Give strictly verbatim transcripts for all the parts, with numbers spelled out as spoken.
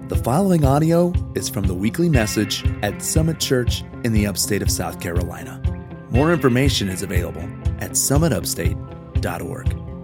The following audio is from the weekly message at Summit Church in the upstate of South Carolina. More information is available at summit upstate dot org.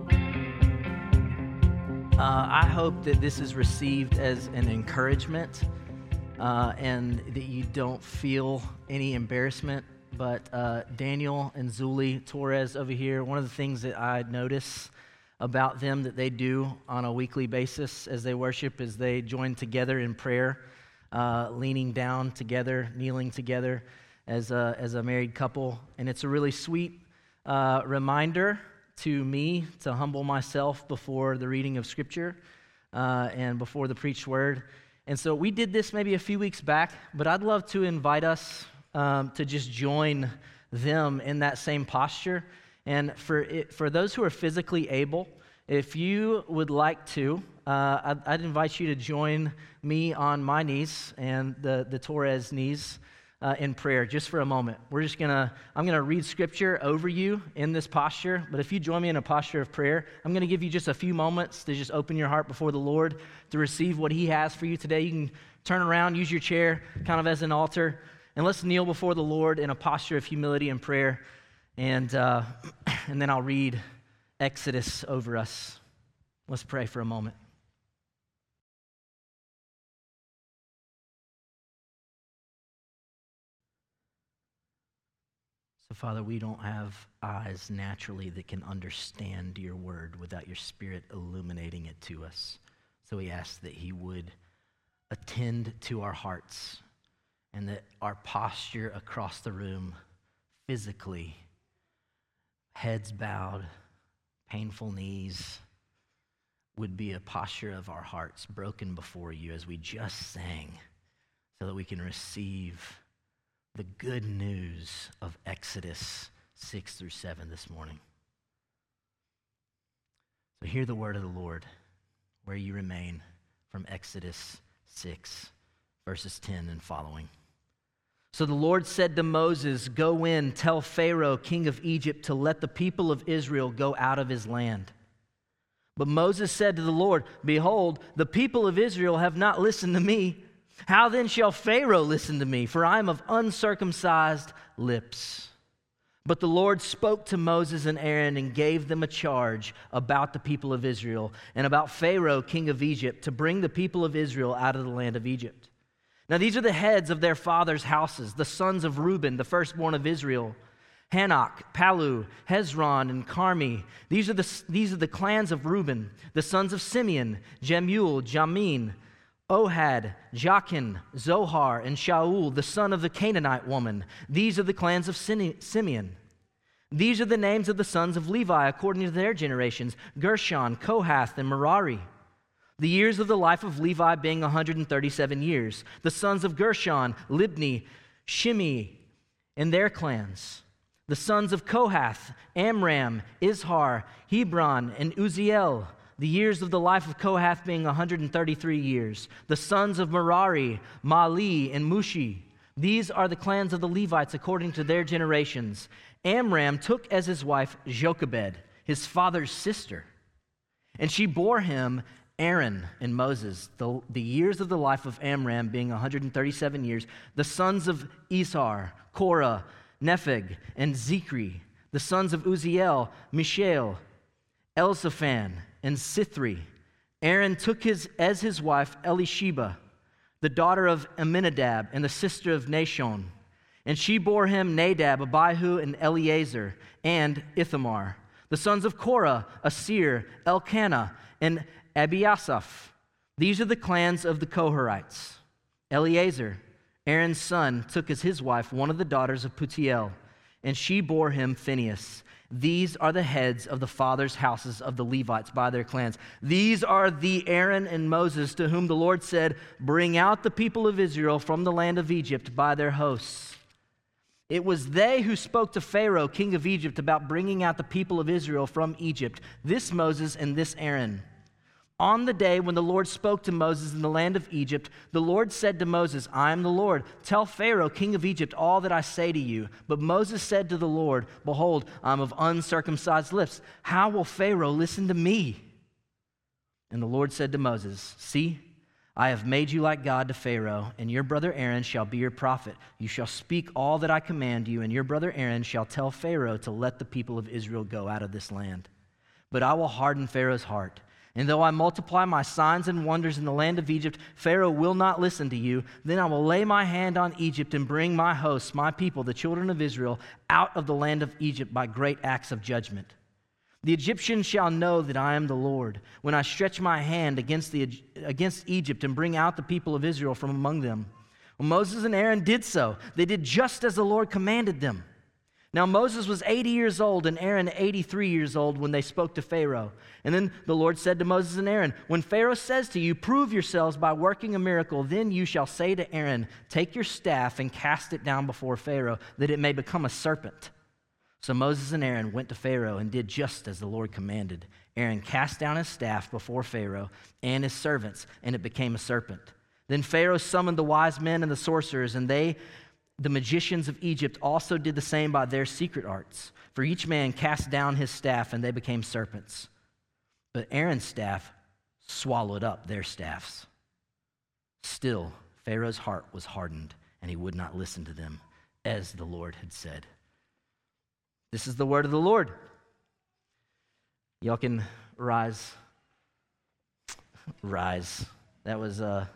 Uh, I hope that this is received as an encouragement uh, and that you don't feel any embarrassment. But uh, Daniel and Zuli Torres over here, one of the things that I notice about them that they do on a weekly basis as they worship is they join together in prayer, uh, leaning down together, kneeling together as a, as a married couple. And it's a really sweet uh, reminder to me to humble myself before the reading of Scripture uh, and before the preached word. And so we did this maybe a few weeks back, but I'd love to invite us um, to just join them in that same posture. And for it, for those who are physically able, if you would like to, uh, I'd, I'd invite you to join me on my knees and the, the Torres knees uh, in prayer just for a moment. We're just going to, I'm going to read Scripture over you in this posture, but if you join me in a posture of prayer, I'm going to give you just a few moments to just open your heart before the Lord to receive what He has for you today. You can turn around, use your chair kind of as an altar, and let's kneel before the Lord in a posture of humility and prayer. And uh, and then I'll read Exodus over us. Let's pray for a moment. So, Father, we don't have eyes naturally that can understand your word without your Spirit illuminating it to us. So we ask that He would attend to our hearts and that our posture across the room physically, heads bowed, painful knees, would be a posture of our hearts broken before you as we just sang, so that we can receive the good news of Exodus six through seven this morning. So hear the word of the Lord where you remain from Exodus six, verses ten and following. So the Lord said to Moses, "Go in, tell Pharaoh, king of Egypt, to let the people of Israel go out of his land." But Moses said to the Lord, "Behold, the people of Israel have not listened to me. How then shall Pharaoh listen to me? For I am of uncircumcised lips." But the Lord spoke to Moses and Aaron and gave them a charge about the people of Israel and about Pharaoh, king of Egypt, to bring the people of Israel out of the land of Egypt. Now these are the heads of their fathers' houses, the sons of Reuben, the firstborn of Israel: Hanok, Palu, Hezron, and Carmi. These are the these are the clans of Reuben. The sons of Simeon: Jemuel, Jamin, Ohad, Jachin, Zohar, and Shaul, the son of the Canaanite woman. These are the clans of Simeon. These are the names of the sons of Levi according to their generations: Gershon, Kohath, and Merari. The years of the life of Levi being one hundred thirty-seven years. The sons of Gershon, Libni, Shimei, and their clans. The sons of Kohath, Amram, Izhar, Hebron, and Uziel. The years of the life of Kohath being one hundred thirty-three years. The sons of Merari, Mali, and Mushi. These are the clans of the Levites according to their generations. Amram took as his wife Jochebed, his father's sister, and she bore him Aaron and Moses. The, the years of the life of Amram being one hundred thirty-seven years. The sons of Izhar, Korah, Nepheg, and Zikri. The sons of Uziel, Mishael, Elzaphan, and Sithri. Aaron took his as his wife Elisheba, the daughter of Amminadab and the sister of Nashon. And she bore him Nadab, Abihu, and Eleazar, and Ithamar. The sons of Korah, Asir, Elkanah, and Abiasaph. These are the clans of the Koharites. Eleazar, Aaron's son, took as his wife one of the daughters of Putiel, and she bore him Phinehas. These are the heads of the fathers' houses of the Levites by their clans. These are the Aaron and Moses to whom the Lord said, "Bring out the people of Israel from the land of Egypt by their hosts." It was they who spoke to Pharaoh, king of Egypt, about bringing out the people of Israel from Egypt, this Moses and this Aaron. On the day when the Lord spoke to Moses in the land of Egypt, the Lord said to Moses, "I am the Lord. Tell Pharaoh, king of Egypt, all that I say to you." But Moses said to the Lord, "Behold, I am of uncircumcised lips. How will Pharaoh listen to me?" And the Lord said to Moses, "See, I have made you like God to Pharaoh, and your brother Aaron shall be your prophet. You shall speak all that I command you, and your brother Aaron shall tell Pharaoh to let the people of Israel go out of this land. But I will harden Pharaoh's heart, and though I multiply my signs and wonders in the land of Egypt, Pharaoh will not listen to you. Then I will lay my hand on Egypt and bring my hosts, my people, the children of Israel, out of the land of Egypt by great acts of judgment. The Egyptians shall know that I am the Lord when I stretch my hand against, the, against Egypt and bring out the people of Israel from among them. Well, Moses and Aaron did so. They did just as the Lord commanded them. Now Moses was eighty years old and Aaron eighty-three years old when they spoke to Pharaoh. And then the Lord said to Moses and Aaron, when Pharaoh says to you, prove yourselves by working a miracle, then you shall say to Aaron, take your staff and cast it down before Pharaoh, that it may become a serpent. So Moses and Aaron went to Pharaoh and did just as the Lord commanded. Aaron cast down his staff before Pharaoh and his servants, and it became a serpent. Then Pharaoh summoned the wise men and the sorcerers, and they, the magicians of Egypt, also did the same by their secret arts. For each man cast down his staff, and they became serpents. But Aaron's staff swallowed up their staffs. Still, Pharaoh's heart was hardened, and he would not listen to them, as the Lord had said. This is the word of the Lord. Y'all can rise. Rise. That was a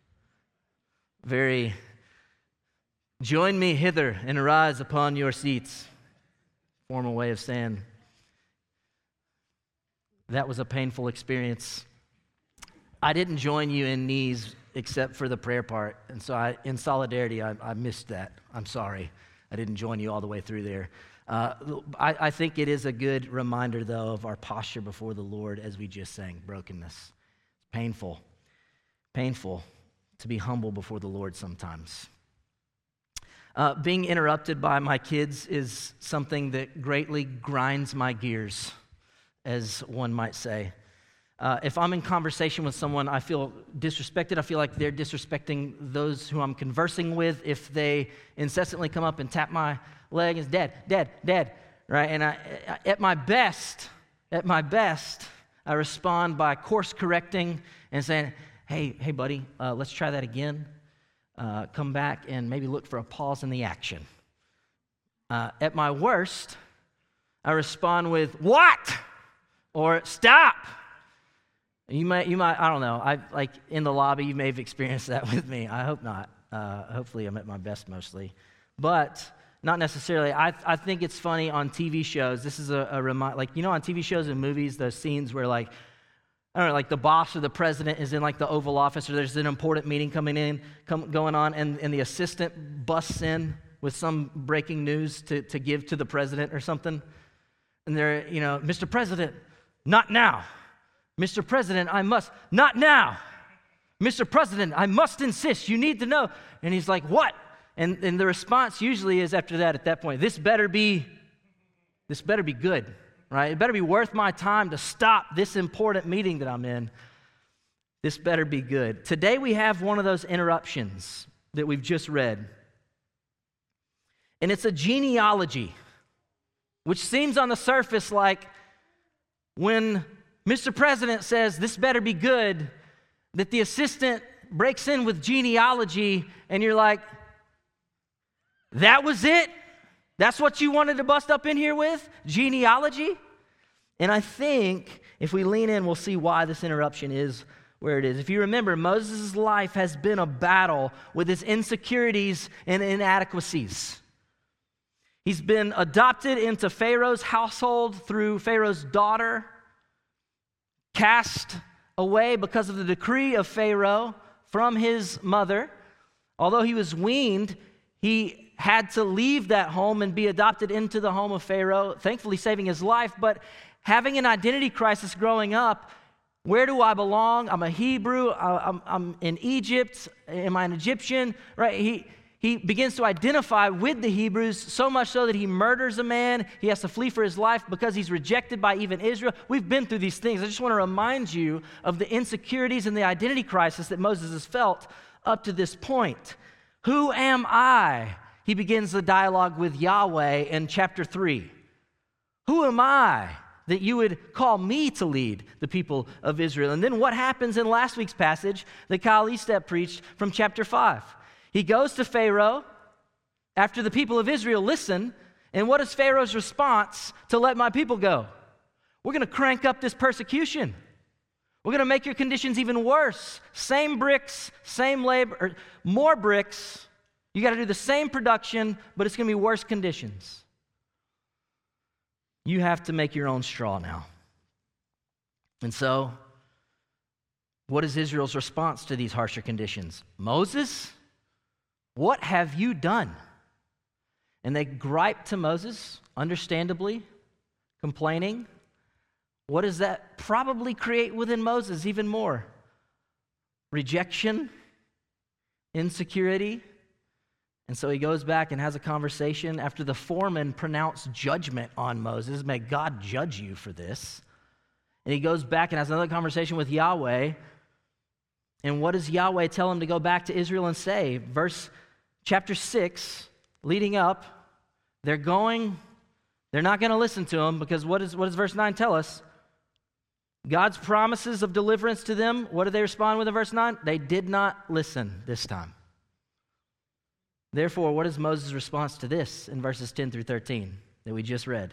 very, join me hither and arise upon your seats. Formal way of saying that was a painful experience. I didn't join you in knees except for the prayer part. And so I, in solidarity, I, I missed that. I'm sorry. I didn't join you all the way through there. Uh, I, I think it is a good reminder, though, of our posture before the Lord as we just sang, brokenness. It's painful, painful to be humble before the Lord sometimes. Uh, being interrupted by my kids is something that greatly grinds my gears, as one might say. Uh, if I'm in conversation with someone, I feel disrespected. I feel like they're disrespecting those who I'm conversing with if they incessantly come up and tap my leg and say, Dad, Dad, Dad, right? And I, at my best, at my best, I respond by course correcting and saying, hey, hey, buddy, uh, let's try that again. Uh, come back and maybe look for a pause in the action. Uh, at my worst, I respond with, what? Or stop. You might, you might, I don't know. I like in the lobby, you may have experienced that with me. I hope not. Uh, hopefully, I'm at my best mostly, but not necessarily. I, I think it's funny on T V shows. This is a, a remind, like you know, on T V shows and movies, those scenes where like, I don't know, like the boss or the president is in like the Oval Office, or there's an important meeting coming in, come, going on, and, and the assistant busts in with some breaking news to to give to the president or something, and they're, you know, Mister President, not now. Mister President, I must, not now. Mister President, I must insist, you need to know. And he's like, what? And, and the response usually is after that, at that point, this better be, this better be good, right? It better be worth my time to stop this important meeting that I'm in. This better be good. Today we have one of those interruptions that we've just read. And it's a genealogy, which seems on the surface like when Mister President says, this better be good, that the assistant breaks in with genealogy, and you're like, that was it? That's what you wanted to bust up in here with? Genealogy? And I think if we lean in, we'll see why this interruption is where it is. If you remember, Moses' life has been a battle with his insecurities and inadequacies. He's been adopted into Pharaoh's household through Pharaoh's daughter, cast away because of the decree of Pharaoh from his mother. Although he was weaned, he had to leave that home and be adopted into the home of Pharaoh, thankfully saving his life. But having an identity crisis growing up, where do I belong? I'm a Hebrew. I'm, I'm in Egypt. Am I an Egyptian? Right? He He begins to identify with the Hebrews, so much so that he murders a man. He has to flee for his life because he's rejected by even Israel. We've been through these things. I just want to remind you of the insecurities and the identity crisis that Moses has felt up to this point. Who am I? He begins the dialogue with Yahweh in chapter three. Who am I that you would call me to lead the people of Israel. And then what happens in last week's passage that Kyle Estep preached from chapter five? He goes to Pharaoh after the people of Israel listen, and what is Pharaoh's response to let my people go? We're going to crank up this persecution. We're going to make your conditions even worse. Same bricks, same labor, or more bricks. You got to do the same production, but it's going to be worse conditions. You have to make your own straw now. And so, what is Israel's response to these harsher conditions? Moses, what have you done? And they gripe to Moses, understandably, complaining. What does that probably create within Moses even more? Rejection, insecurity. And so he goes back and has a conversation after the foreman pronounced judgment on Moses. May God judge you for this. And he goes back and has another conversation with Yahweh. And what does Yahweh tell him to go back to Israel and say? Verse chapter six, leading up, they're going, they're not going to listen to him because what, is, what does verse nine tell us? God's promises of deliverance to them, what do they respond with in verse nine? They did not listen this time. Therefore, what is Moses' response to this in verses ten through thirteen that we just read?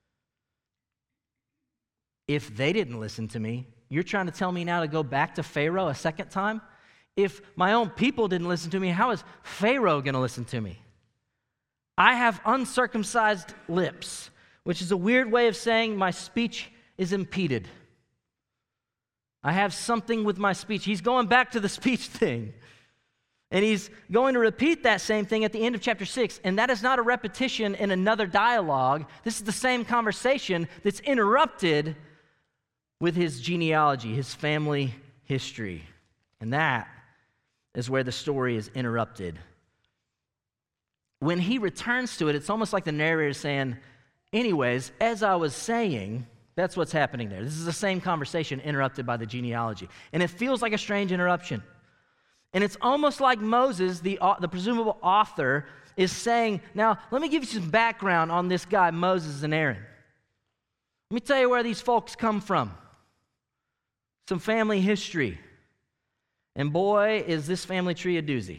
If they didn't listen to me, you're trying to tell me now to go back to Pharaoh a second time? If my own people didn't listen to me, how is Pharaoh going to listen to me? I have uncircumcised lips, which is a weird way of saying my speech is impeded. I have something with my speech. He's going back to the speech thing. And he's going to repeat that same thing at the end of chapter six. And that is not a repetition in another dialogue. This is the same conversation that's interrupted with his genealogy, his family history. And that is where the story is interrupted. When he returns to it, it's almost like the narrator is saying, anyways, as I was saying, that's what's happening there. This is the same conversation interrupted by the genealogy. And it feels like a strange interruption. And it's almost like Moses, the, the presumable author, is saying, now, let me give you some background on this guy, Moses and Aaron. Let me tell you where these folks come from. Some family history. And boy, is this family tree a doozy.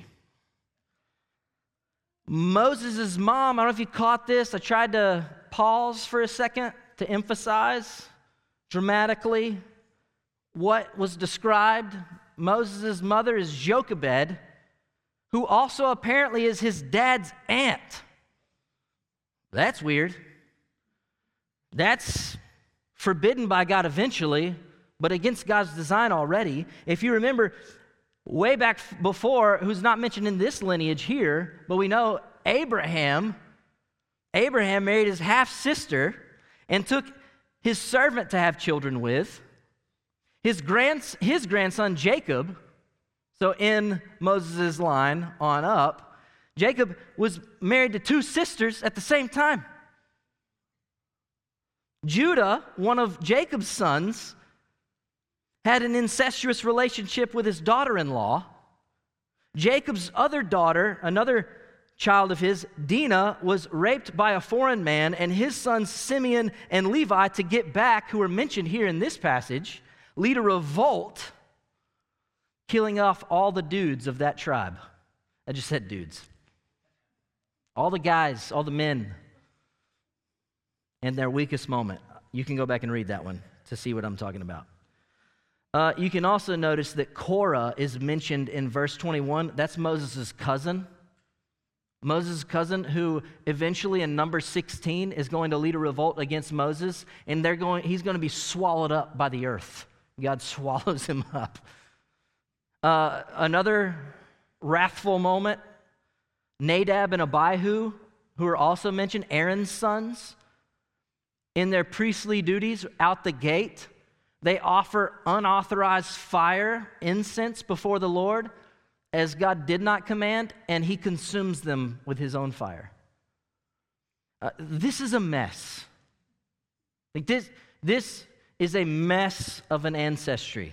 Moses' mom, I don't know if you caught this. I tried to pause for a second to emphasize dramatically what was described. Moses' mother is Jochebed, who also apparently is his dad's aunt. That's weird. That's forbidden by God eventually, but against God's design already. If you remember, way back before, who's not mentioned in this lineage here, but we know Abraham, Abraham married his half-sister and took his servant to have children with. His, grands, his grandson, Jacob, so in Moses' line on up, Jacob was married to two sisters at the same time. Judah, one of Jacob's sons, had an incestuous relationship with his daughter-in-law. Jacob's other daughter, another child of his, Dinah, was raped by a foreign man, and his sons Simeon and Levi, to get back, who are mentioned here in this passage, lead a revolt, killing off all the dudes of that tribe. I just said dudes. All the guys, all the men, in their weakest moment. You can go back and read that one to see what I'm talking about. Uh, you can also notice that Korah is mentioned in verse twenty-one. That's Moses' cousin. Moses' cousin, who eventually in Numbers sixteen is going to lead a revolt against Moses, and they're going. he's going to be swallowed up by the earth. God swallows him up. Uh, another wrathful moment, Nadab and Abihu, who are also mentioned, Aaron's sons, in their priestly duties out the gate, they offer unauthorized fire, incense before the Lord, as God did not command, and he consumes them with his own fire. Uh, this is a mess. Like this, this is a mess of an ancestry.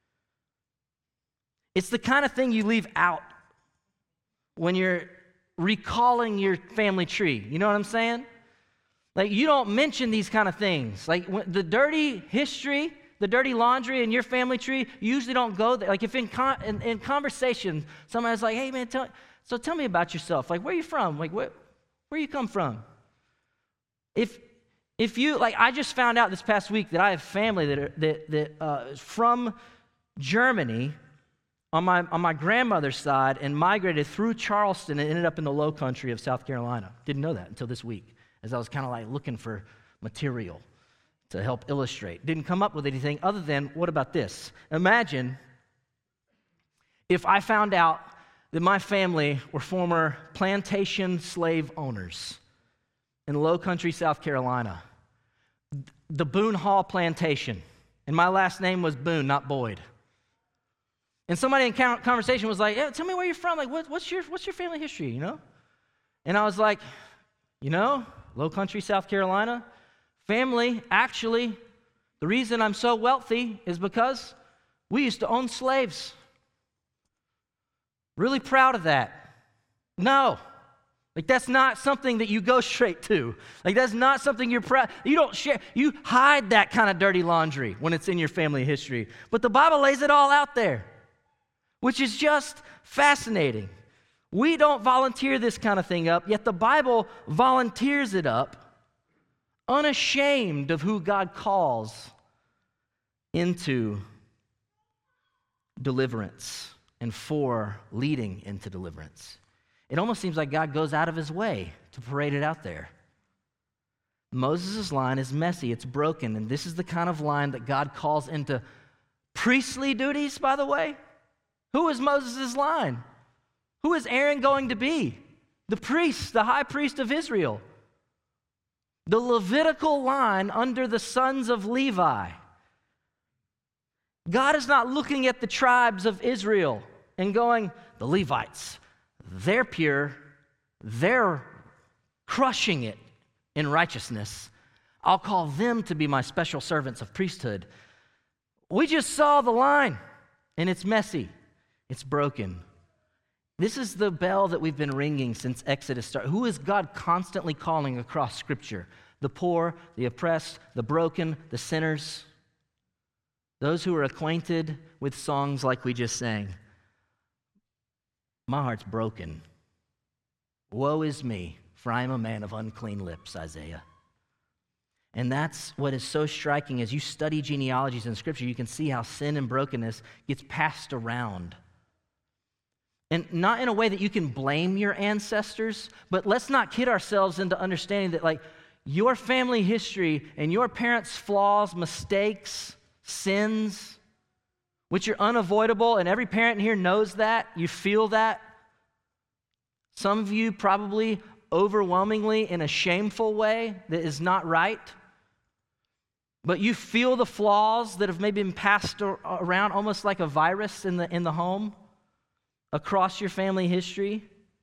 It's the kind of thing you leave out when you're recalling your family tree. You know what I'm saying? Like, you don't mention these kind of things. Like, when, the dirty history, the dirty laundry in your family tree, you usually don't go there. Like, if in, con- in, in conversation, somebody's like, hey, man, tell, so tell me about yourself. Like, where are you from? Like, where, where you come from? If if you, like, I just found out this past week that I have family that are, that, that uh, is from Germany on my, on my grandmother's side and migrated through Charleston and ended up in the low country of South Carolina. Didn't know that until this week, as I was kind of like looking for material to help illustrate. Didn't come up with anything other than, what about this? Imagine if I found out that my family were former plantation slave owners in low country South Carolina, the Boone Hall Plantation, and my last name was Boone, not Boyd. And somebody in conversation was like, yeah, tell me where you're from. Like, what, what's your what's your family history, you know? And I was like, you know, low country South Carolina, family, actually, the reason I'm so wealthy is because we used to own slaves. Really proud of that. No. Like, that's not something that you go straight to. Like, that's not something you're proud. You don't share. You hide that kind of dirty laundry when it's in your family history. But the Bible lays it all out there, which is just fascinating. We don't volunteer this kind of thing up, yet the Bible volunteers it up, unashamed of who God calls into deliverance and for leading into deliverance. It almost seems like God goes out of his way to parade it out there. Moses' line is messy, it's broken, and this is the kind of line that God calls into priestly duties, by the way. Who is Moses' line? Who is Aaron going to be? The priest, the high priest of Israel. The Levitical line under the sons of Levi. God is not looking at the tribes of Israel and going, the Levites, they're pure, they're crushing it in righteousness. I'll call them to be my special servants of priesthood. We just saw the line, and it's messy. It's broken. This is the bell that we've been ringing since Exodus started. Who is God constantly calling across Scripture? The poor, the oppressed, the broken, the sinners. Those who are acquainted with songs like we just sang. My heart's broken. Woe is me, for I am a man of unclean lips, Isaiah. And that's what is so striking. As you study genealogies in Scripture, you can see how sin and brokenness gets passed around. And not in a way that you can blame your ancestors, but let's not kid ourselves into understanding that, like, your family history and your parents' flaws, mistakes, sins, which are unavoidable, and every parent here knows that. You feel that. Some of you probably overwhelmingly in a shameful way that is not right. But you feel the flaws that have maybe been passed around almost like a virus in the, in the home across your family history.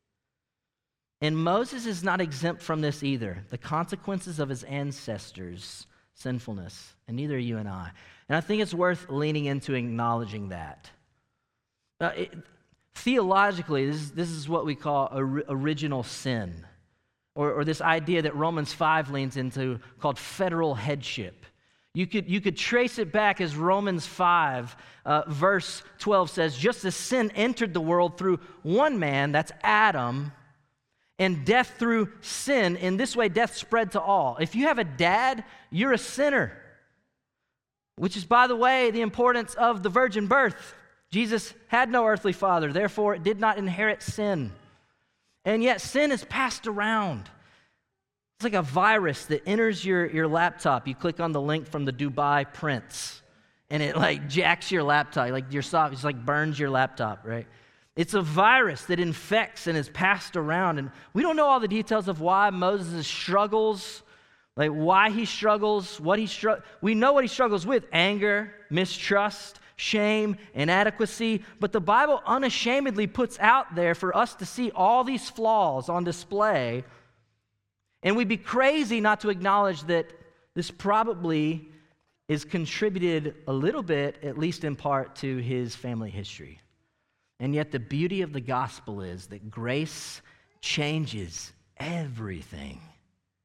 And Moses is not exempt from this either. The consequences of his ancestors' sinfulness, and neither are you and I. And I think it's worth leaning into acknowledging that. Uh, it, theologically, this is, this is what we call or, original sin, or, or this idea that Romans five leans into called federal headship. You could, you could trace it back as Romans five, uh, verse twelve says, just as sin entered the world through one man, that's Adam, and death through sin, in this way death spread to all. If you have a dad, you're a sinner. Which is, by the way, the importance of the virgin birth. Jesus had no earthly father, therefore did not inherit sin. And yet sin is passed around. It's like a virus that enters your, your laptop. You click on the link from the Dubai Prince, and it like jacks your laptop, like your soft, it's like burns your laptop, right? It's a virus that infects and is passed around. And we don't know all the details of why Moses struggles, like why he struggles, what he struggles. We know what he struggles with: anger, mistrust, shame, inadequacy. But the Bible unashamedly puts out there for us to see all these flaws on display. And we'd be crazy not to acknowledge that this probably is contributed a little bit, at least in part, to his family history. And yet the beauty of the gospel is that grace changes everything.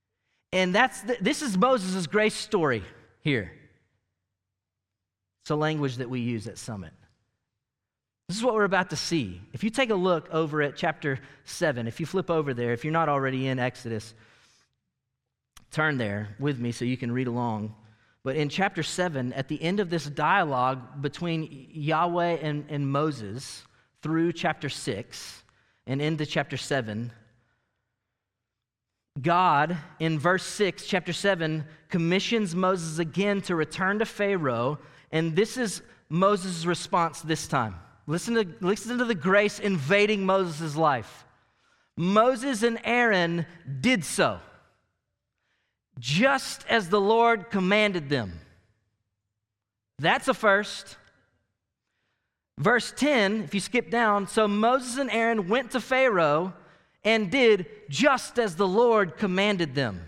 And that's the, this is Moses' grace story here. It's a language that we use at Summit. This is what we're about to see. If you take a look over at chapter seven, if you flip over there, if you're not already in Exodus, turn there with me so you can read along. But in chapter seven, at the end of this dialogue between Yahweh and, and Moses through chapter six and into chapter seven, God, in verse six, chapter seven, commissions Moses again to return to Pharaoh, and this is Moses' response this time. Listen to, listen to the grace invading Moses' life. Moses and Aaron did so, just as the Lord commanded them. That's a first. Verse ten, if you skip down, so Moses and Aaron went to Pharaoh and did just as the Lord commanded them.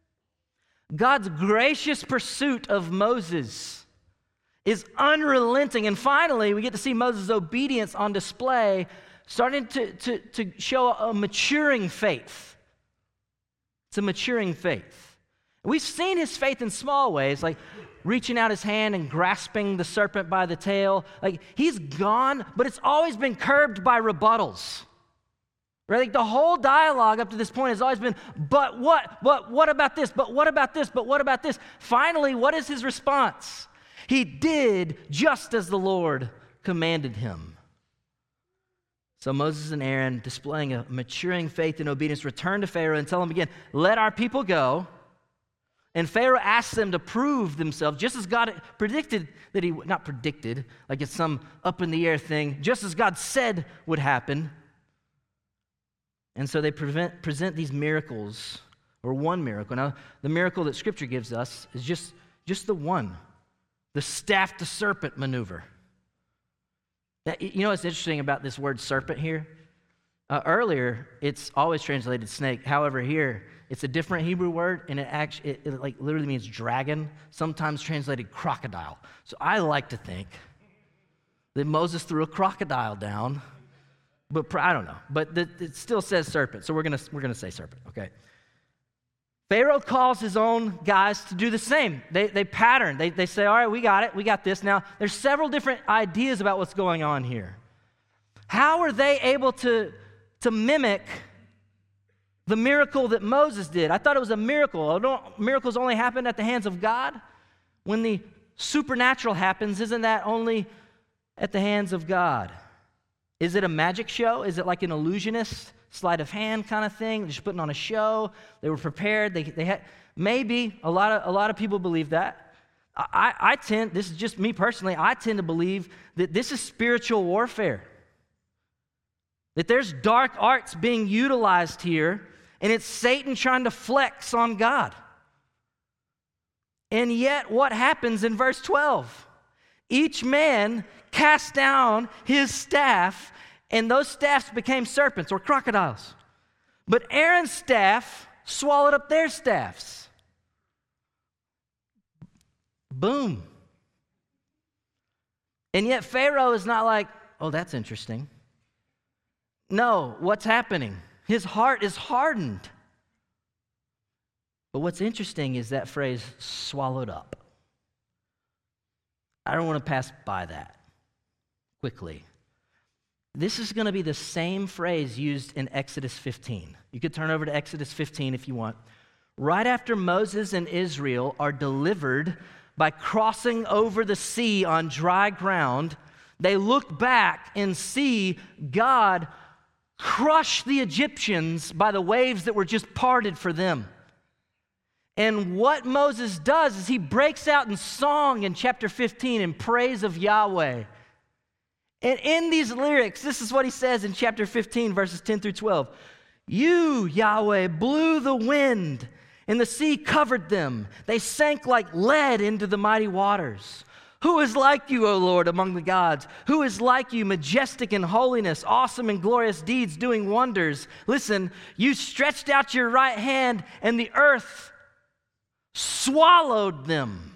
God's gracious pursuit of Moses is unrelenting. And finally, we get to see Moses' obedience on display, starting to, to, to show a maturing faith. It's a maturing faith. We've seen his faith in small ways, like reaching out his hand and grasping the serpent by the tail. Like, he's gone, but it's always been curbed by rebuttals. Right? Like, the whole dialogue up to this point has always been, but what? But what about this? But what about this? But what about this? Finally, what is his response? He did just as the Lord commanded him. So Moses and Aaron, displaying a maturing faith and obedience, return to Pharaoh and tell him again, let our people go. And Pharaoh asks them to prove themselves, just as God predicted that he, not predicted, like it's some up in the air thing, just as God said would happen. And so they prevent, present these miracles, or one miracle. Now, the miracle that Scripture gives us is just, just the one. The staff to serpent maneuver. That, you know what's interesting about this word serpent here? Uh, earlier, it's always translated snake. However, here, it's a different Hebrew word, and it actually, it, it like literally means dragon, sometimes translated crocodile. So I like to think that Moses threw a crocodile down, but I don't know. But the, it still says serpent, so we're gonna we're gonna say serpent. Okay. Pharaoh calls his own guys to do the same. They, they pattern. They, they say, all right, we got it. We got this. Now, there's several different ideas about what's going on here. How are they able to, to mimic the miracle that Moses did? I thought it was a miracle. Don't, miracles only happen at the hands of God. When the supernatural happens, isn't that only at the hands of God? Is it a magic show? Is it like an illusionist sleight of hand kind of thing? They're just putting on a show. They were prepared. They, they had maybe a lot of a lot of people believe that. I, I tend, this is just me personally, I tend to believe that this is spiritual warfare. That there's dark arts being utilized here, and it's Satan trying to flex on God. And yet, what happens in verse twelve? Each man cast down his staff, and those staffs became serpents or crocodiles. But Aaron's staff swallowed up their staffs. Boom. And yet Pharaoh is not like, oh, that's interesting. No, what's happening? His heart is hardened. But what's interesting is that phrase, swallowed up. I don't want to pass by that quickly. This is going to be the same phrase used in Exodus fifteen. You could turn over to Exodus fifteen if you want. Right after Moses and Israel are delivered by crossing over the sea on dry ground, they look back and see God crush the Egyptians by the waves that were just parted for them. And what Moses does is he breaks out in song in chapter fifteen in praise of Yahweh. And in these lyrics, this is what he says in chapter fifteen, verses ten through twelve. You, Yahweh, blew the wind, and the sea covered them. They sank like lead into the mighty waters. Who is like you, O Lord, among the gods? Who is like you, majestic in holiness, awesome in glorious deeds, doing wonders? Listen, you stretched out your right hand, and the earth swallowed them.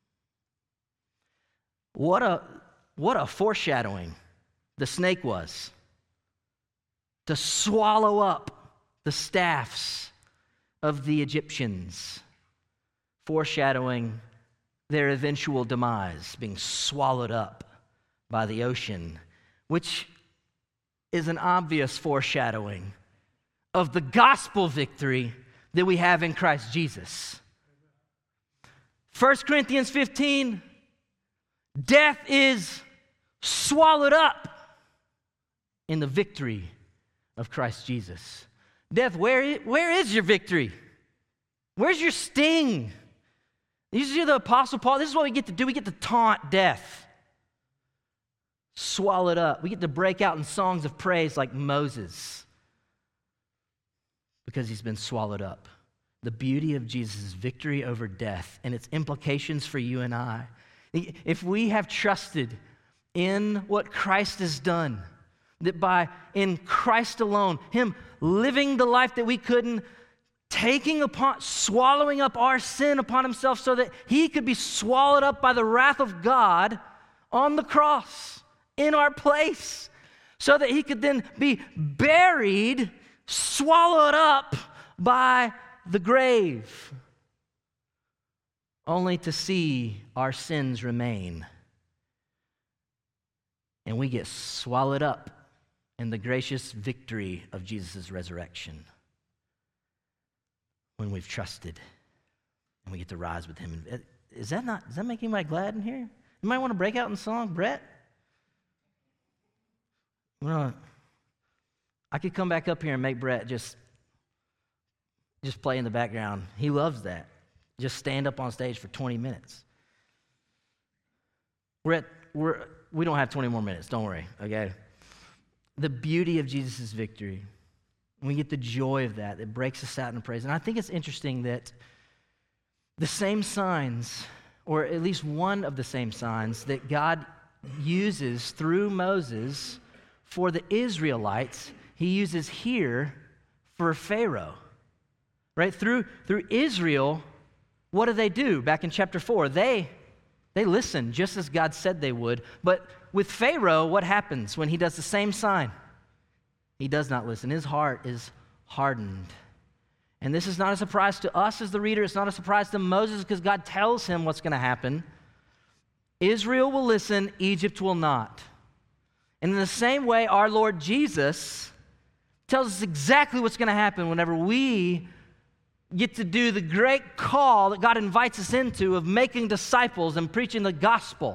What a, what a foreshadowing the snake was. To swallow up the staffs of the Egyptians, foreshadowing their eventual demise, being swallowed up by the ocean, which is an obvious foreshadowing of the gospel victory that we have in Christ Jesus. First Corinthians fifteen, death is swallowed up in the victory of Christ Jesus. Death, where, where is your victory? Where's your sting? You see the Apostle Paul, this is what we get to do. We get to taunt death. Swallowed up. We get to break out in songs of praise like Moses because he's been swallowed up. The beauty of Jesus' victory over death and its implications for you and I. If we have trusted in what Christ has done, that by, in Christ alone, him living the life that we couldn't, taking upon, swallowing up our sin upon himself so that he could be swallowed up by the wrath of God on the cross in our place, so that he could then be buried, swallowed up by the grave, only to see our sins remain. And we get swallowed up in the gracious victory of Jesus' resurrection when we've trusted and we get to rise with him. Is that not, does that make anybody glad in here? You might want to break out in song, Brett? Well, I could come back up here and make Brett just, just play in the background. He loves that. Just stand up on stage for twenty minutes. We're at, we're, we don't have twenty more minutes, don't worry, okay? The beauty of Jesus' victory. We get the joy of that. It breaks us out in praise. And I think it's interesting that the same signs, or at least one of the same signs that God uses through Moses for the Israelites, he uses here for Pharaoh. Right? Through, through Israel, what do they do? Back in chapter four, they, they listen just as God said they would. But with Pharaoh, what happens when he does the same sign? He does not listen. His heart is hardened. And this is not a surprise to us as the reader. It's not a surprise to Moses because God tells him what's going to happen. Israel will listen, Egypt will not. And in the same way, our Lord Jesus tells us exactly what's going to happen whenever we get to do the great call that God invites us into of making disciples and preaching the gospel.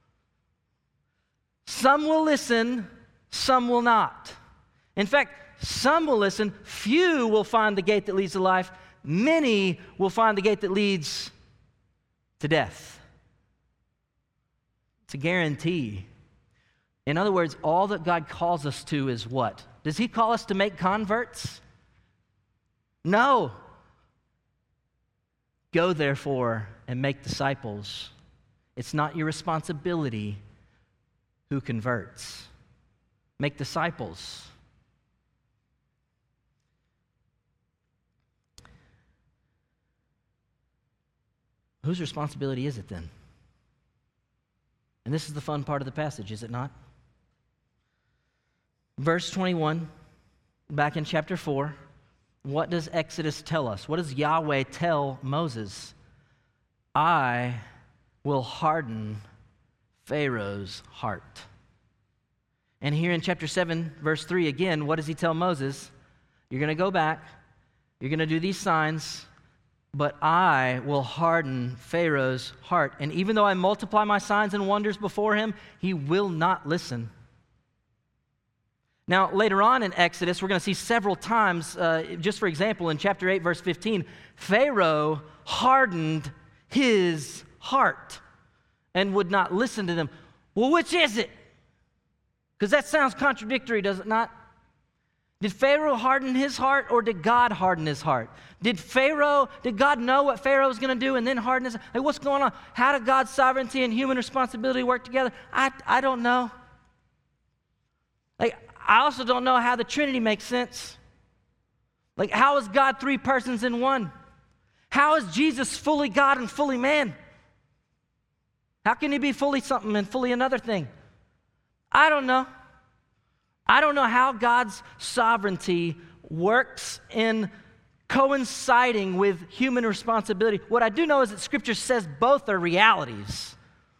Some will listen, some will not. In fact, some will listen, few will find the gate that leads to life, many will find the gate that leads to death. It's a guarantee. In other words, all that God calls us to is what? Does he call us to make converts? No. Go, therefore, and make disciples. It's not your responsibility who converts. Make disciples. Whose responsibility is it then? And this is the fun part of the passage, is it not? Verse twenty-one, back in chapter four, what does Exodus tell us? What does Yahweh tell Moses? I will harden Pharaoh's heart. And here in chapter seven, verse three, again, what does he tell Moses? You're going to go back, you're going to do these signs, but I will harden Pharaoh's heart. And even though I multiply my signs and wonders before him, he will not listen. Now, later on in Exodus, we're going to see several times, uh, just for example, in chapter eight, verse fifteen, Pharaoh hardened his heart and would not listen to them. Well, which is it? Because that sounds contradictory, does it not? Did Pharaoh harden his heart, or did God harden his heart? Did Pharaoh, did God know what Pharaoh was going to do and then harden his heart? Like, what's going on? How did God's sovereignty and human responsibility work together? I, I don't know. Like, I also don't know how the Trinity makes sense. Like, how is God three persons in one? How is Jesus fully God and fully man? How can he be fully something and fully another thing? I don't know. I don't know how God's sovereignty works in coinciding with human responsibility. What I do know is that Scripture says both are realities,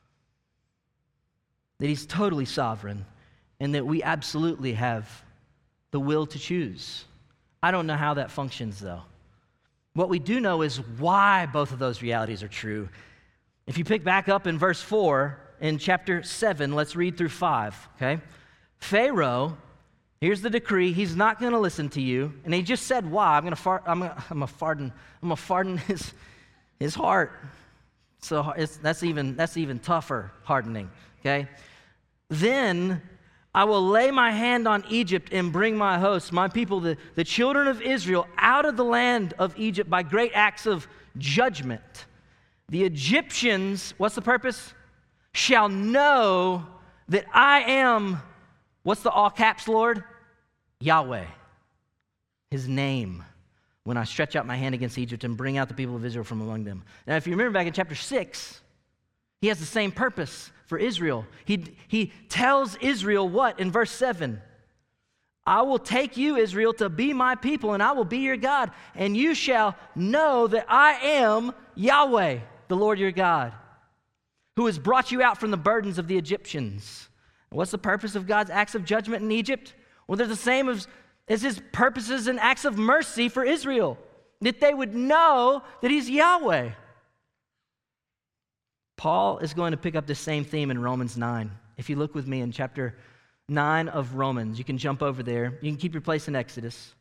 that he's totally sovereign, and that we absolutely have the will to choose. I don't know how that functions, though. What we do know is why both of those realities are true. If you pick back up in verse four, in chapter seven, let's read through five, okay? Pharaoh, here's the decree, he's not going to listen to you. And he just said, why? I'm going to fart, I'm going to, I'm going to farden, I'm going to farden his, his heart. So it's, that's even, that's even tougher hardening, okay? Then I will lay my hand on Egypt and bring my hosts, my people, the, the children of Israel, out of the land of Egypt by great acts of judgment. The Egyptians, what's the purpose? Shall know that I am, what's the all caps, Lord? Yahweh, his name, when I stretch out my hand against Egypt and bring out the people of Israel from among them. Now, if you remember back in chapter six, he has the same purpose for Israel. He, he tells Israel what in verse seven? I will take you, Israel, to be my people, and I will be your God, and you shall know that I am Yahweh, the Lord your God, who has brought you out from the burdens of the Egyptians. What's the purpose of God's acts of judgment in Egypt? Well, they're the same as, as his purposes and acts of mercy for Israel, that they would know that he's Yahweh. Paul is going to pick up the same theme in Romans nine. If you look with me in chapter nine of Romans, you can jump over there. You can keep your place in Exodus.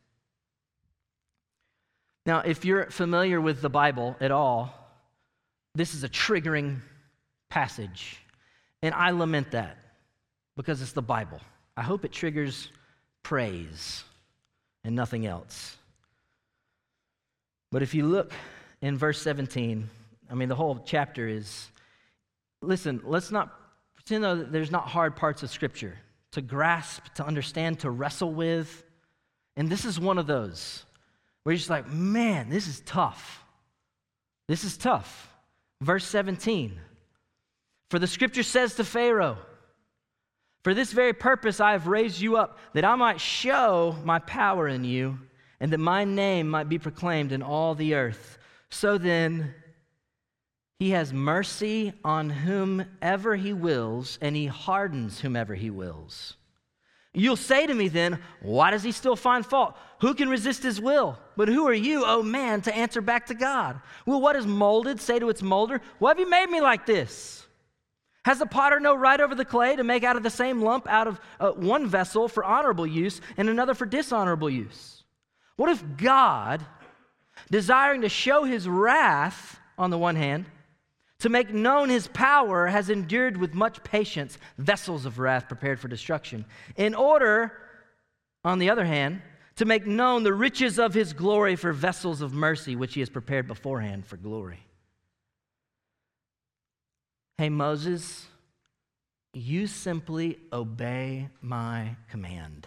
Now, if you're familiar with the Bible at all, this is a triggering passage, and I lament that because it's the Bible. I hope it triggers praise and nothing else. But if you look in verse seventeen, I mean, the whole chapter is, listen, let's not pretend though that there's not hard parts of Scripture to grasp, to understand, to wrestle with. And this is one of those where you're just like, man, this is tough. This is tough. Verse seventeen, for the Scripture says to Pharaoh, for this very purpose I have raised you up, that I might show my power in you, and that my name might be proclaimed in all the earth. So then, he has mercy on whomever he wills, and he hardens whomever he wills. You'll say to me then, why does he still find fault? Who can resist his will? But who are you, oh man, to answer back to God? Will what is molded say to its molder, why have you made me like this? Has the potter no right over the clay to make out of the same lump out of uh, one vessel for honorable use and another for dishonorable use? What if God, desiring to show his wrath on the one hand, to make known his power, has endured with much patience vessels of wrath prepared for destruction, in order, on the other hand, to make known the riches of his glory for vessels of mercy, which he has prepared beforehand for glory? Hey, Moses, you simply obey my command.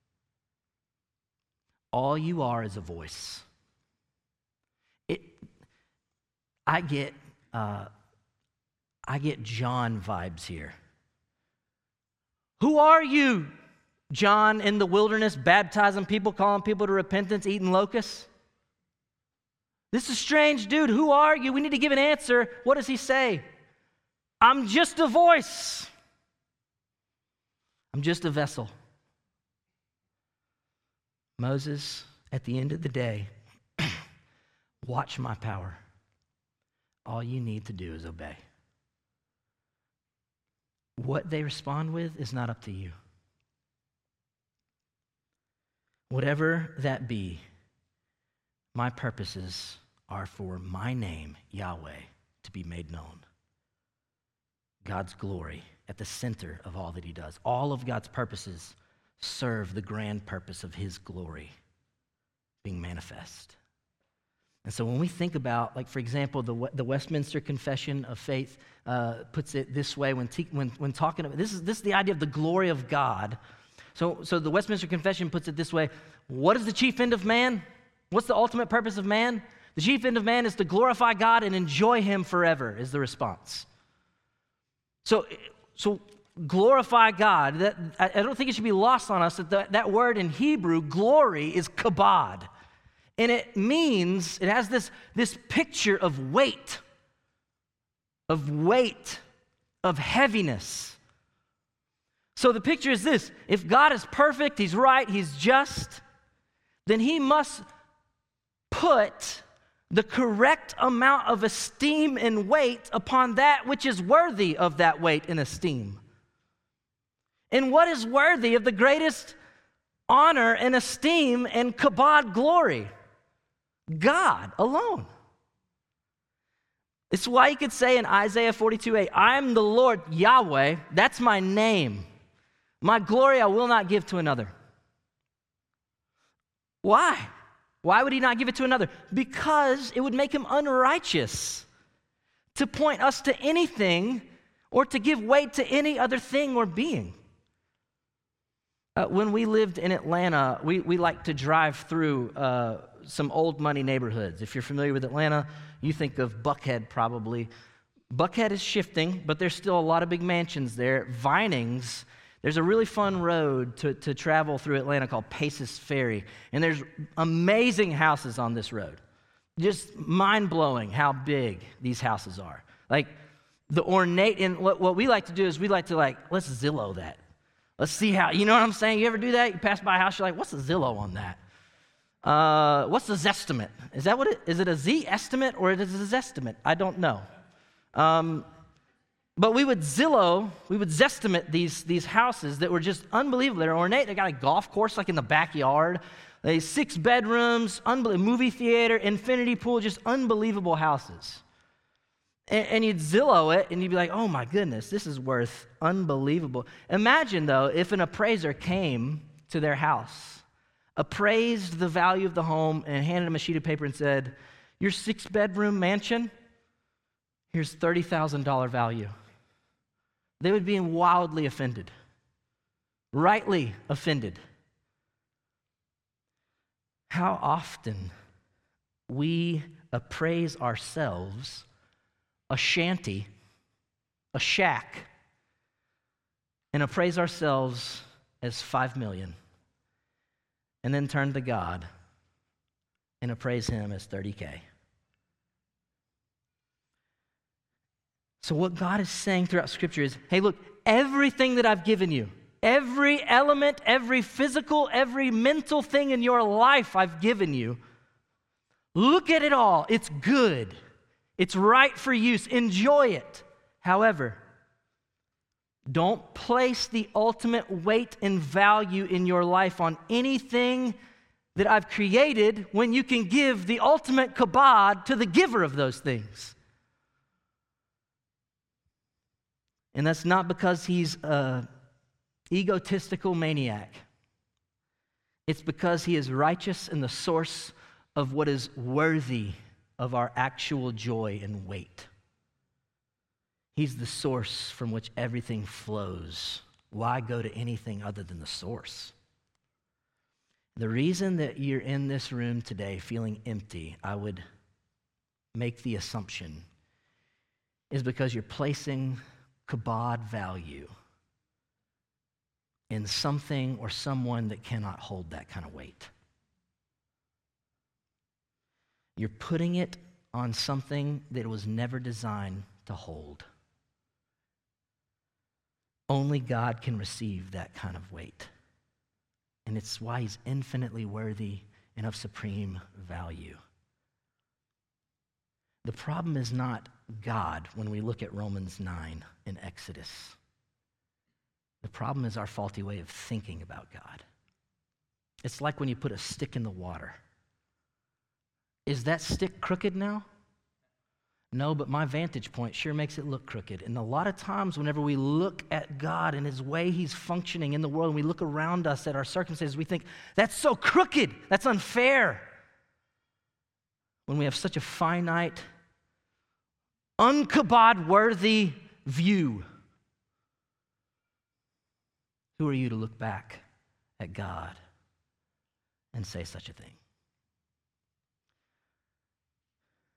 All you are is a voice. It, I get... Uh, I get John vibes here. Who are you, John, in the wilderness, baptizing people, calling people to repentance, eating locusts? This is a strange dude. Who are you? We need to give an answer. What does he say? I'm just a voice. I'm just a vessel. Moses, at the end of the day, watch my power. All you need to do is obey. What they respond with is not up to you. Whatever that be, my purposes are for my name, Yahweh, to be made known. God's glory at the center of all that he does. All of God's purposes serve the grand purpose of his glory being manifest. And so when we think about, like, for example, the, the Westminster Confession of Faith uh, puts it this way when, te- when, when talking about, this is, this is the idea of the glory of God. So, so the Westminster Confession puts it this way: what is the chief end of man? What's the ultimate purpose of man? The chief end of man is to glorify God and enjoy him forever, is the response. So, so glorify God. That, I don't think it should be lost on us that the, that word in Hebrew, glory, is kabod. And it means, it has this, this picture of weight, of weight, of heaviness. So the picture is this: if God is perfect, he's right, he's just, then he must put the correct amount of esteem and weight upon that which is worthy of that weight and esteem. And what is worthy of the greatest honor and esteem and kabod glory? God alone. It's why you could say in Isaiah forty-two eight, I am the Lord Yahweh, that's my name. My glory I will not give to another. Why? Why would he not give it to another? Because it would make him unrighteous to point us to anything or to give weight to any other thing or being. Uh, when we lived in Atlanta, we, we like to drive through uh, some old money neighborhoods. If you're familiar with Atlanta, you think of Buckhead probably. Buckhead is shifting, but there's still a lot of big mansions there. Vinings, there's a really fun road to, to travel through Atlanta called Paces Ferry, and there's amazing houses on this road. Just mind-blowing how big these houses are. Like the ornate, and what, what we like to do is we like to like, let's Zillow that. Let's see how, you know what I'm saying? You ever do that? You pass by a house, you're like, what's the Zillow on that? Uh, what's the Zestimate? Is that what it, is it a Z estimate or is it a Zestimate? I don't know. Um, but we would Zillow, we would Zestimate these, these houses that were just unbelievable. They're ornate. They got a golf course like in the backyard. They six bedrooms, unbelievable, movie theater, infinity pool, just unbelievable houses. And, and you'd Zillow it and you'd be like, oh my goodness, this is worth unbelievable. Imagine though, if an appraiser came to their house, appraised the value of the home and handed them a sheet of paper and said, your six-bedroom mansion, here's thirty thousand dollars value. They would be wildly offended, rightly offended. How often we appraise ourselves a shanty, a shack, and appraise ourselves as five million dollars. And then turn to God and appraise him as thirty K. So what God is saying throughout Scripture is, hey, look, everything that I've given you, every element, every physical, every mental thing in your life I've given you, look at it all. It's good. It's right for use. Enjoy it. However, don't place the ultimate weight and value in your life on anything that I've created when you can give the ultimate kabod to the giver of those things. And that's not because he's an egotistical maniac. It's because he is righteous and the source of what is worthy of our actual joy and weight. He's the source from which everything flows. Why go to anything other than the source? The reason that you're in this room today feeling empty, I would make the assumption, is because you're placing kabod value in something or someone that cannot hold that kind of weight. You're putting it on something that it was never designed to hold. Only God can receive that kind of weight. And it's why he's infinitely worthy and of supreme value. The problem is not God when we look at Romans nine and Exodus. The problem is our faulty way of thinking about God. It's like when you put a stick in the water. Is that stick crooked now? No, but my vantage point sure makes it look crooked. And a lot of times whenever we look at God and his way he's functioning in the world, and we look around us at our circumstances, we think, that's so crooked, that's unfair. When we have such a finite, unkabod-worthy view, who are you to look back at God and say such a thing?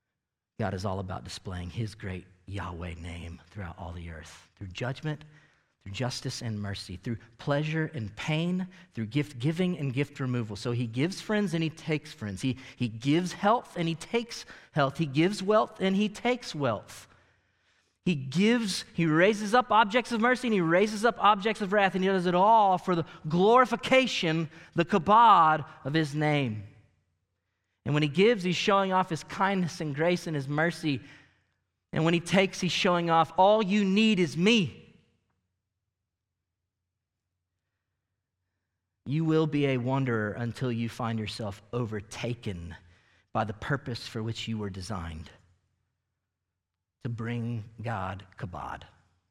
God is all about displaying his great Yahweh name throughout all the earth, through judgment through justice and mercy, through pleasure and pain, through gift giving and gift removal. So he gives friends and he takes friends. He, he gives health and he takes health. He gives wealth and he takes wealth. He gives, he raises up objects of mercy and he raises up objects of wrath, and he does it all for the glorification, the kabod of his name. And when he gives, he's showing off his kindness and grace and his mercy. And when he takes, he's showing off, all you need is me. You will be a wanderer until you find yourself overtaken by the purpose for which you were designed, to bring God kabod.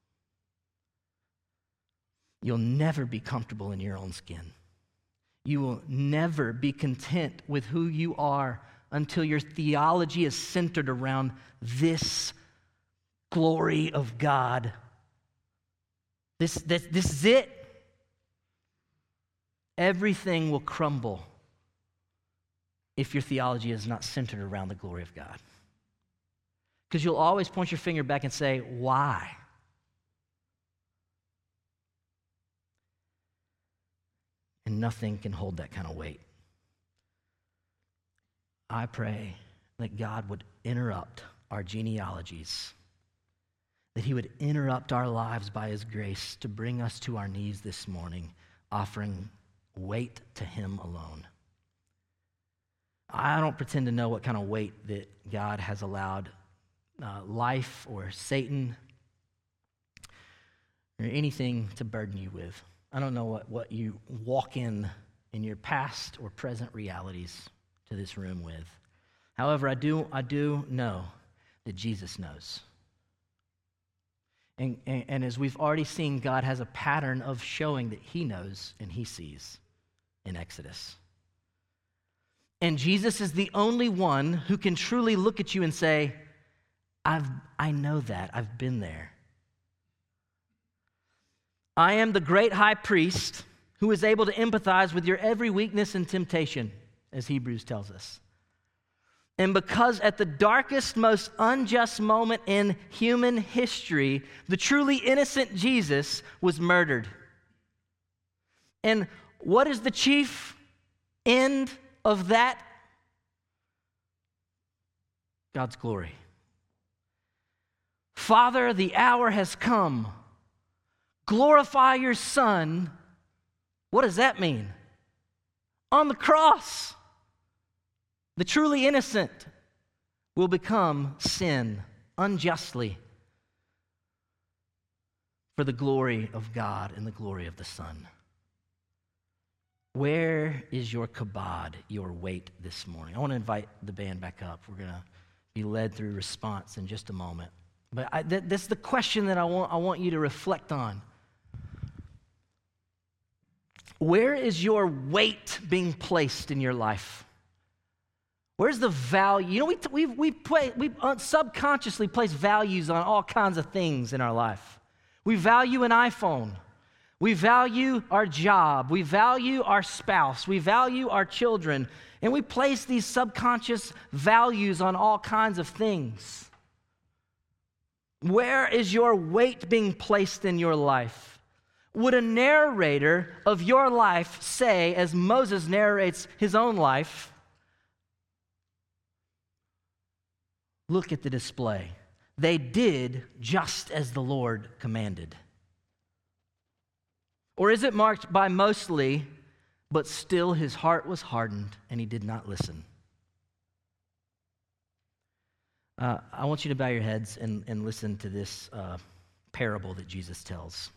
You'll never be comfortable in your own skin. You will never be content with who you are until your theology is centered around this glory of God. This, this, this is it. Everything will crumble if your theology is not centered around the glory of God. Because you'll always point your finger back and say, why? And nothing can hold that kind of weight. I pray that God would interrupt our genealogies, that he would interrupt our lives by his grace to bring us to our knees this morning, offering weight to him alone. I don't pretend to know what kind of weight that God has allowed uh, life or Satan or anything to burden you with. I don't know what, what you walk in in your past or present realities to this room with. However, I do, I do know that Jesus knows. And, and, and as we've already seen, God has a pattern of showing that he knows and he sees in Exodus. And Jesus is the only one who can truly look at you and say, I've, I know that. I've been there. I am the great high priest who is able to empathize with your every weakness and temptation, as Hebrews tells us. And because at the darkest, most unjust moment in human history, the truly innocent Jesus was murdered. And what is the chief end of that? God's glory. Father, the hour has come. Glorify your Son. What does that mean? On the cross, the truly innocent will become sin unjustly for the glory of God and the glory of the Son. Where is your kabod, your weight this morning? I want to invite the band back up. We're going to be led through response in just a moment. But I, th- that's the question that I want, I want you to reflect on. Where is your weight being placed in your life? Where's the value? You know, we we we play, we subconsciously place values on all kinds of things in our life. We value an iPhone. We value our job. We value our spouse. We value our children. And we place these subconscious values on all kinds of things. Where is your weight being placed in your life? Would a narrator of your life say, as Moses narrates his own life, look at the display. They did just as the Lord commanded. Or is it marked by mostly, but still his heart was hardened and he did not listen? Uh, I want you to bow your heads and, and listen to this uh, parable that Jesus tells.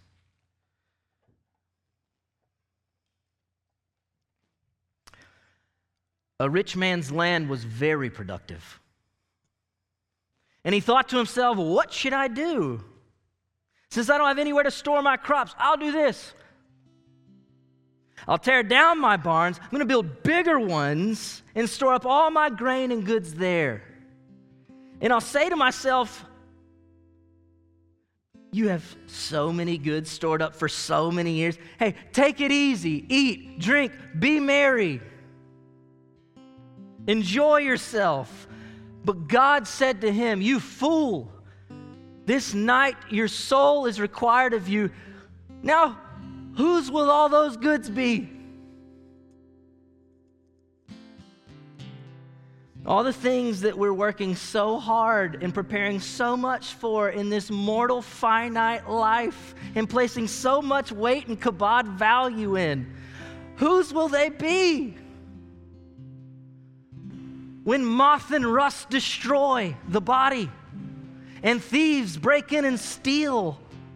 A rich man's land was very productive. And he thought to himself, what should I do? Since I don't have anywhere to store my crops, I'll do this. I'll tear down my barns. I'm going to build bigger ones and store up all my grain and goods there. And I'll say to myself, you have so many goods stored up for so many years. Hey, take it easy. Eat, drink, be merry. Enjoy yourself. But God said to him, you fool, this night your soul is required of you. Now, whose will all those goods be? All the things that we're working so hard and preparing so much for in this mortal, finite life and placing so much weight and kabod value in, whose will they be? When moth and rust destroy the body and thieves break in and steal,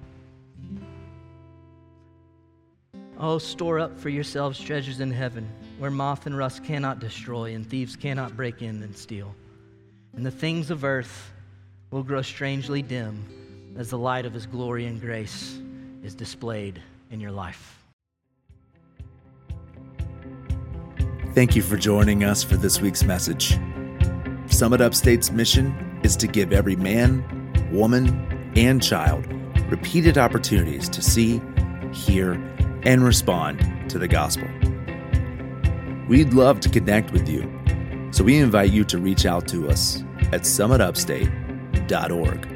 oh, store up for yourselves treasures in heaven, where moth and rust cannot destroy and thieves cannot break in and steal. And the things of earth will grow strangely dim as the light of his glory and grace is displayed in your life. Thank you for joining us for this week's message. Summit Upstate's mission is to give every man, woman, and child repeated opportunities to see, hear, and respond to the gospel. We'd love to connect with you, so we invite you to reach out to us at summit upstate dot org.